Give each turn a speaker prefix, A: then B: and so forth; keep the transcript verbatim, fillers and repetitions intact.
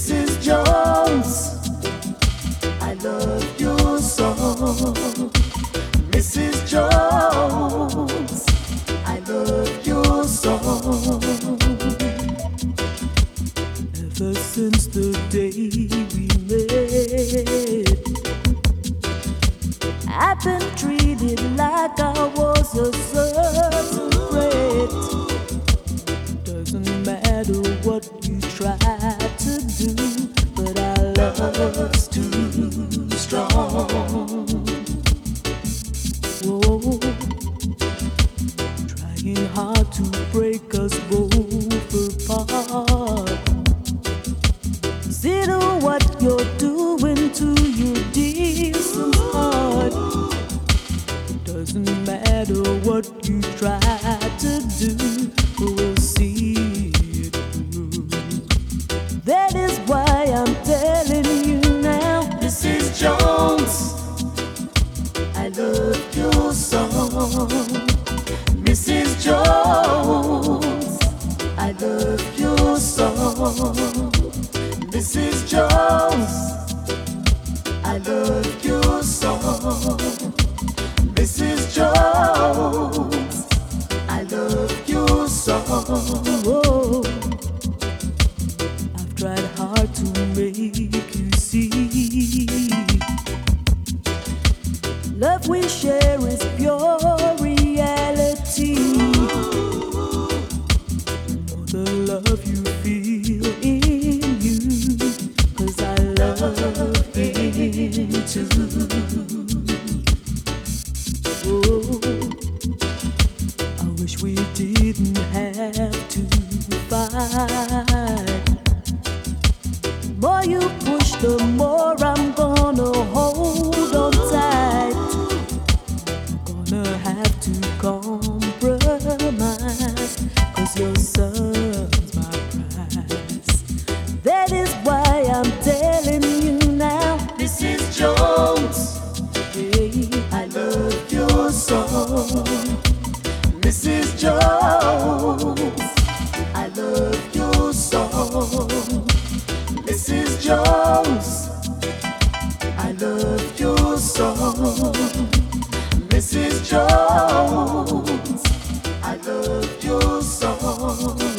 A: Missus Jones, I love your song. Missus Jones, I love your song. Ever since the day we met, I've been treated like I was a certain threat. Doesn't matter what you try to do, but our love's too strong. Whoa, trying hard to break us both apart. Consider what you're doing to your decent heart. Doesn't matter what you try to do, we'll see it through. That is why I'm telling you now, Missus Jones, I love your song. Missus Jones, I love your song. Missus Jones, I love your song. Missus Jones, I love your song. Oh, I've tried hard to make you see love we share is pure reality. Know the love you feel in you, 'cause I love him too. Oh, I wish we didn't have to fight. The more you push, the more I'm gonna hold on tight. I'm gonna have to compromise, 'cause your son's my prize. That is why I'm telling you now, Missus Jones, hey, I love your song. Missus Jones, I love your song. Missus Jones, I love your song. Missus Jones, I love your song.